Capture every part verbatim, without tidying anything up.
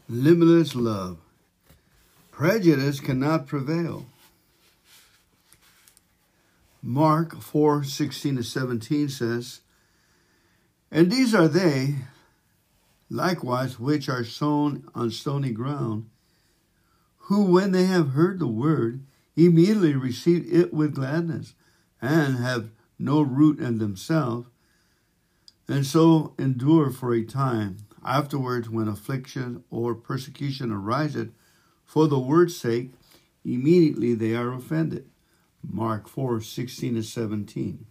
Limitless love. Prejudice cannot prevail. Mark four sixteen to seventeen says, "And these are they, likewise, which are sown on stony ground, who, when they have heard the word, immediately receive it with gladness, and have no root in themselves, and so endure for a time. Afterwards, when affliction or persecution ariseth for the word's sake, immediately they are offended." Mark four sixteen to seventeen.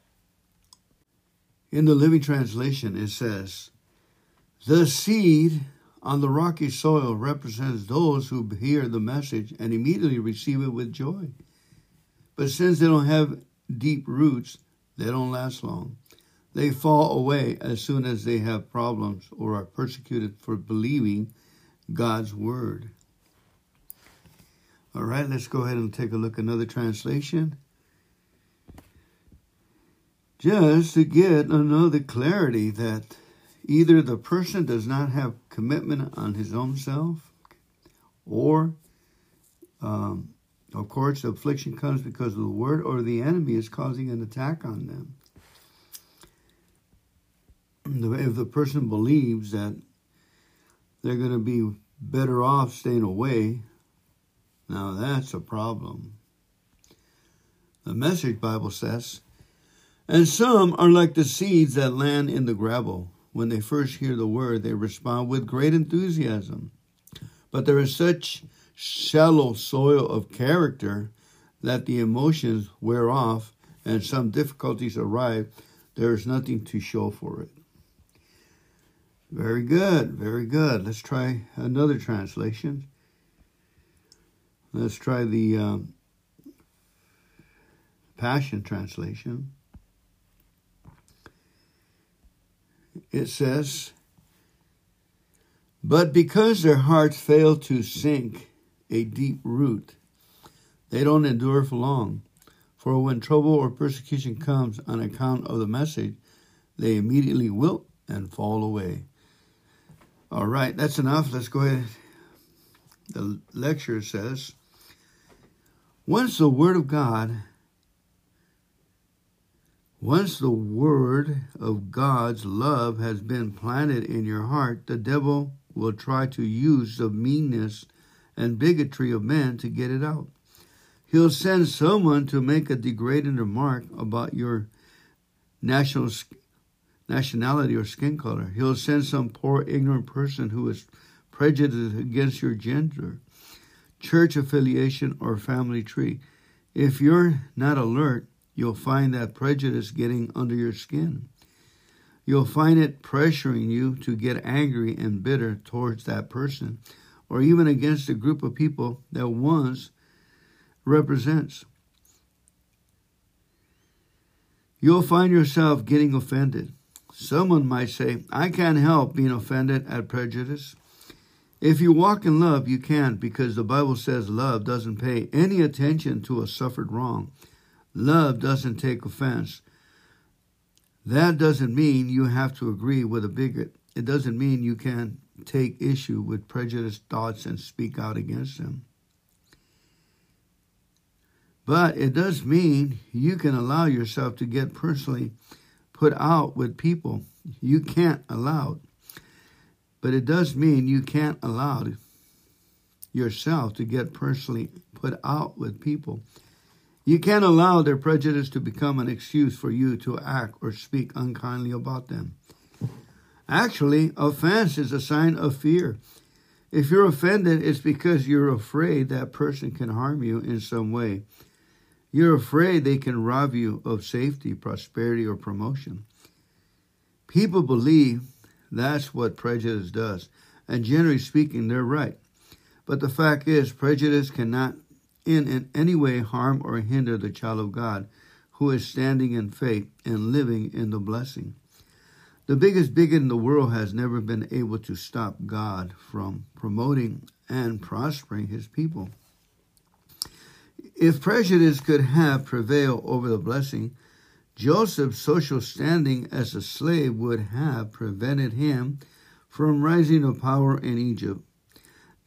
In the Living Translation, it says, "The seed on the rocky soil represents those who hear the message and immediately receive it with joy. But since they don't have deep roots, they don't last long. They fall away as soon as they have problems or are persecuted for believing God's word." All right, let's go ahead and take a look at another translation. Just to get another clarity that either the person does not have commitment on his own self, or, um, of course, the affliction comes because of the word, or the enemy is causing an attack on them. If the person believes that they're going to be better off staying away, now that's a problem. The Message Bible says, "And some are like the seeds that land in the gravel. When they first hear the word, they respond with great enthusiasm. But there is such shallow soil of character that the emotions wear off and some difficulties arrive. There is nothing to show for it." Very good, very good. Let's try another translation. Let's try the um, Passion Translation. It says, "But because their hearts fail to sink a deep root, they don't endure for long. For when trouble or persecution comes on account of the message, they immediately wilt and fall away." All right, that's enough. Let's go ahead. The lecture says, Once the word of God, once the word of God's love has been planted in your heart, the devil will try to use the meanness and bigotry of men to get it out. He'll send someone to make a degrading remark about your national nationality or skin color. He'll send some poor ignorant person who is prejudiced against your gender, church affiliation, or family tree. If you're not alert, you'll find that prejudice getting under your skin. You'll find it pressuring you to get angry and bitter towards that person, or even against a group of people that once represents. You'll find yourself getting offended. Someone might say, "I can't help being offended at prejudice." If you walk in love, you can't, because the Bible says love doesn't pay any attention to a suffered wrong. Love doesn't take offense. That doesn't mean you have to agree with a bigot. It doesn't mean you can take issue with prejudiced thoughts and speak out against them. But it does mean you can allow yourself to get personally put out with people you can't allow. But it does mean you can't allow yourself to get personally put out with people. You can't allow their prejudice to become an excuse for you to act or speak unkindly about them. Actually, offense is a sign of fear. If you're offended, it's because you're afraid that person can harm you in some way. You're afraid they can rob you of safety, prosperity, or promotion. People believe that's what prejudice does, and generally speaking, they're right. But the fact is, prejudice cannot in, in any way harm or hinder the child of God who is standing in faith and living in the blessing. The biggest bigot in the world has never been able to stop God from promoting and prospering his people. If prejudice could have prevailed over the blessing, Joseph's social standing as a slave would have prevented him from rising to power in Egypt.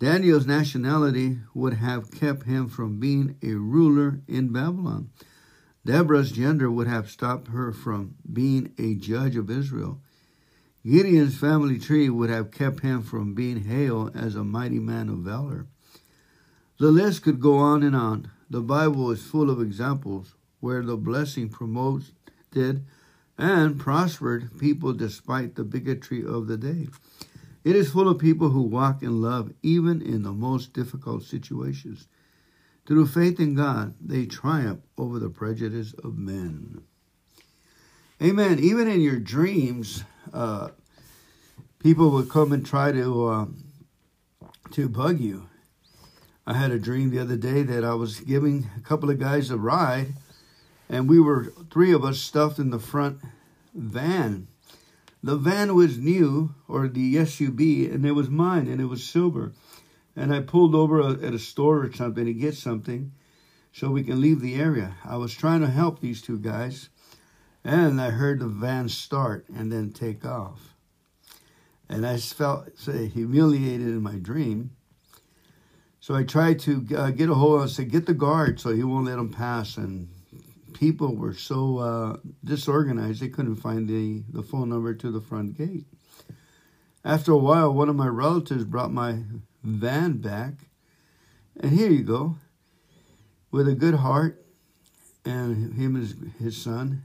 Daniel's nationality would have kept him from being a ruler in Babylon. Deborah's gender would have stopped her from being a judge of Israel. Gideon's family tree would have kept him from being hailed as a mighty man of valor. The list could go on and on. The Bible is full of examples where the blessing promoted and prospered people despite the bigotry of the day. It is full of people who walk in love even in the most difficult situations. Through faith in God, they triumph over the prejudice of men. Amen. Even in your dreams, uh, people would come and try to uh, to bug you. I had a dream the other day that I was giving a couple of guys a ride, and we were three of us stuffed in the front van. The van was new, or the S U V, and it was mine, and it was silver. And I pulled over at a store or something to get something so we can leave the area. I was trying to help these two guys, and I heard the van start and then take off. And I felt, say, humiliated in my dream. So I tried to uh, get a hold of him and say, get the guard so he won't let him pass. And people were so uh, disorganized, they couldn't find the, the phone number to the front gate. After a while, one of my relatives brought my van back, and here you go, with a good heart, and him and his, his son.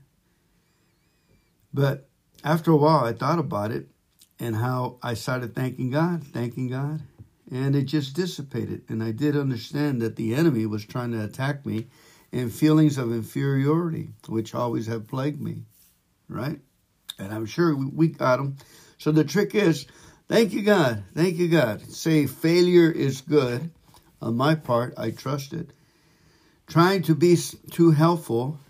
But after a while, I thought about it, and how I started thanking God, thanking God, and it just dissipated. And I did understand that the enemy was trying to attack me in feelings of inferiority, which always have plagued me, right? And I'm sure we got him. So the trick is, thank you, God. Thank you, God. Say, failure is good. On my part, I trust it. Trying to be too helpful.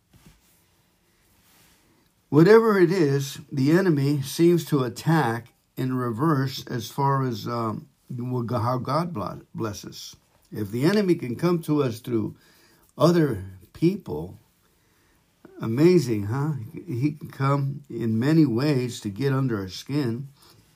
Whatever it is, the enemy seems to attack in reverse as far as um, how God blesses. If the enemy can come to us through other people, amazing, huh? He can come in many ways to get under our skin.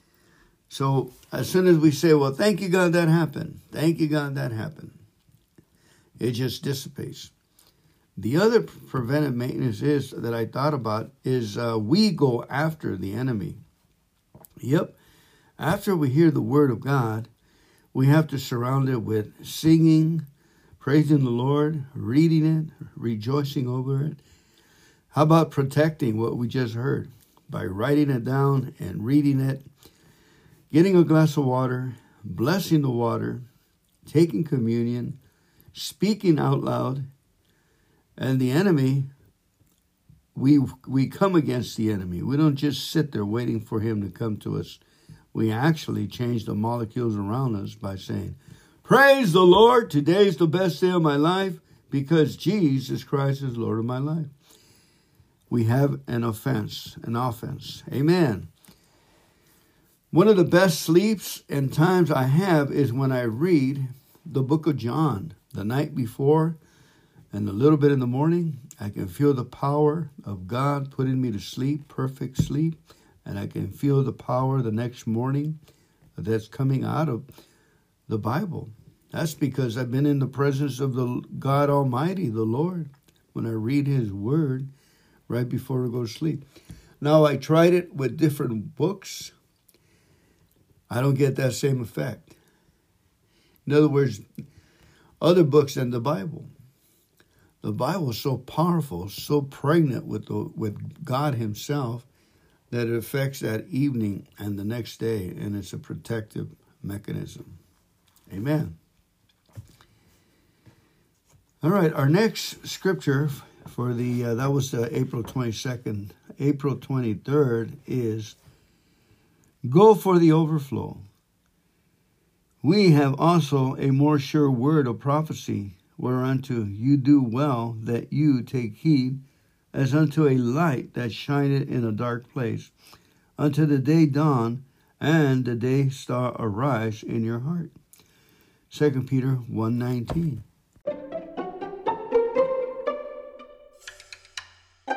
So as soon as we say, well, thank you, God, that happened. Thank you, God, that happened. It just dissipates. The other preventive maintenance is that I thought about is uh, we go after the enemy. Yep. After we hear the word of God, we have to surround it with singing, praising the Lord, reading it, rejoicing over it. How about protecting what we just heard by writing it down and reading it, getting a glass of water, blessing the water, taking communion, speaking out loud, and the enemy, we we come against the enemy. We don't just sit there waiting for him to come to us. We actually change the molecules around us by saying, praise the Lord, today's the best day of my life because Jesus Christ is Lord of my life. We have an offense, an offense. Amen. One of the best sleeps and times I have is when I read the book of John the night before and a little bit in the morning. I can feel the power of God putting me to sleep, perfect sleep, and I can feel the power the next morning that's coming out of the Bible. That's because I've been in the presence of the God Almighty, the Lord, when I read his word right before I go to sleep. Now, I tried it with different books. I don't get that same effect. In other words, other books than the Bible. The Bible is so powerful, so pregnant with the, with God himself that it affects that evening and the next day, and it's a protective mechanism. Amen. All right, our next scripture for the, uh, that was uh, April twenty-second, April twenty-third is, go for the overflow. We have also a more sure word of prophecy, whereunto you do well that you take heed, as unto a light that shineth in a dark place, unto the day dawn, and the day star arise in your heart. Second Peter one nineteen.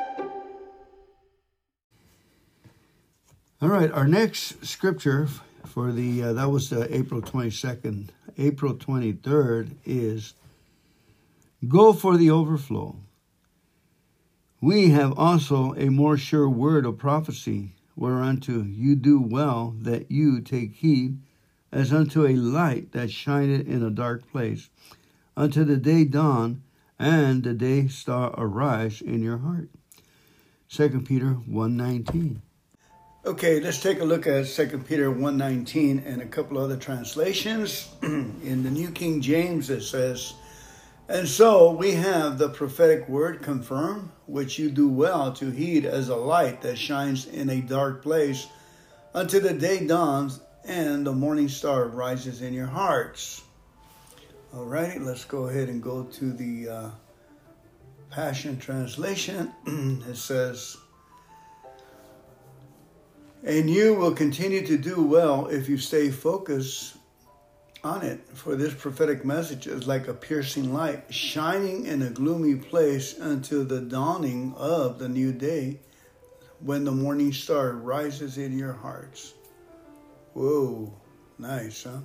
All right, our next scripture for the, uh, that was the April twenty-second. April twenty-third is go for the overflow. We have also a more sure word of prophecy, whereunto you do well that you take heed, as unto a light that shineth in a dark place, unto the day dawn, and the day star arise in your heart. Second Peter one nineteen. Okay, let's take a look at Second Peter one nineteen and a couple other translations. In the New King James it says, and so we have the prophetic word confirmed, which you do well to heed as a light that shines in a dark place, until the day dawns and the morning star rises in your hearts. All right, let's go ahead and go to the uh, Passion Translation. It says, and you will continue to do well if you stay focused on it, for this prophetic message is like a piercing light shining in a gloomy place until the dawning of the new day, when the morning star rises in your hearts. Whoa, nice, huh?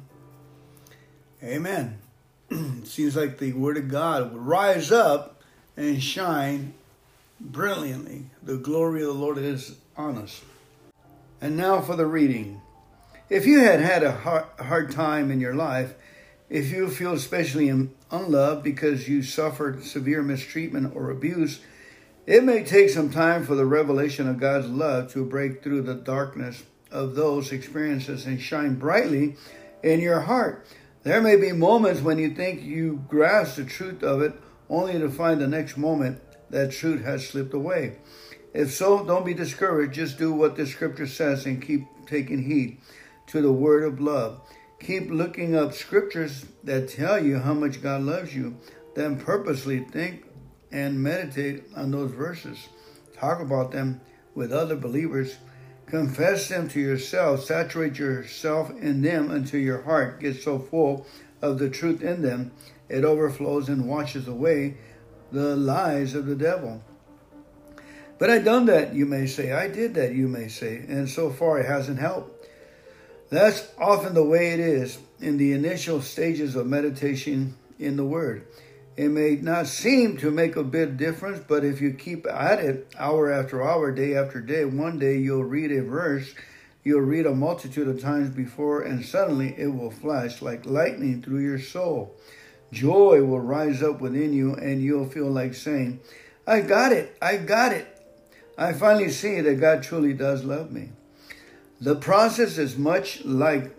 Amen. It seems like the Word of God would rise up and shine brilliantly. The glory of the Lord is on us. And now for the reading. If you had had a hard time in your life, if you feel especially unloved because you suffered severe mistreatment or abuse, it may take some time for the revelation of God's love to break through the darkness of those experiences and shine brightly in your heart. There may be moments when you think you grasp the truth of it, only to find the next moment that truth has slipped away. If so, don't be discouraged. Just do what the scripture says and keep taking heed to the word of love. Keep looking up scriptures that tell you how much God loves you. Then purposely think and meditate on those verses. Talk about them with other believers. Confess them to yourself. Saturate yourself in them until your heart gets so full of the truth in them, it overflows and washes away the lies of the devil. But I done that, you may say. I did that, you may say. And so far it hasn't helped. That's often the way it is in the initial stages of meditation in the Word. It may not seem to make a bit difference, but if you keep at it hour after hour, day after day, one day you'll read a verse you'll read a multitude of times before, and suddenly it will flash like lightning through your soul. Joy will rise up within you, and you'll feel like saying, I got it, I got it. I finally see that God truly does love me. The process is much like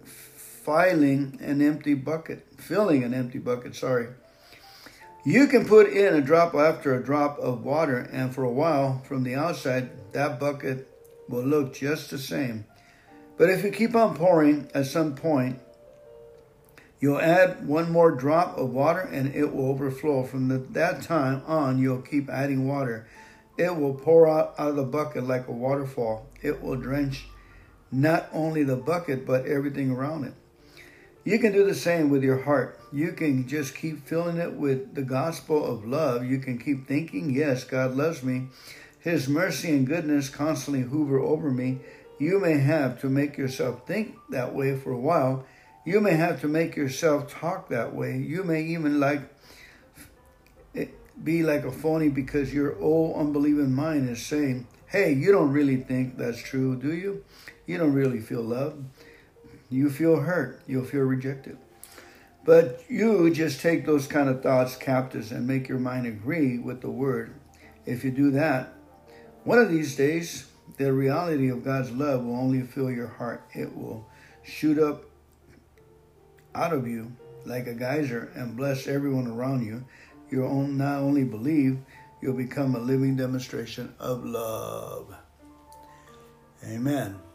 filling an empty bucket, filling an empty bucket, sorry. You can put in a drop after a drop of water, and for a while, from the outside, that bucket will look just the same. But if you keep on pouring, at some point, you'll add one more drop of water, and it will overflow. From the, that time on, you'll keep adding water. It will pour out, out of the bucket like a waterfall. It will drench not only the bucket, but everything around it. You can do the same with your heart. You can just keep filling it with the gospel of love. You can keep thinking, yes, God loves me. His mercy and goodness constantly hover over me. You may have to make yourself think that way for a while. You may have to make yourself talk that way. You may even like be like a phony because your old unbelieving mind is saying, hey, you don't really think that's true, do you? You don't really feel loved. You feel hurt. You'll feel rejected. But you just take those kind of thoughts captives and make your mind agree with the word. If you do that, one of these days, the reality of God's love will only fill your heart. It will shoot up out of you like a geyser and bless everyone around you. You'll not only believe, you'll become a living demonstration of love. Amen.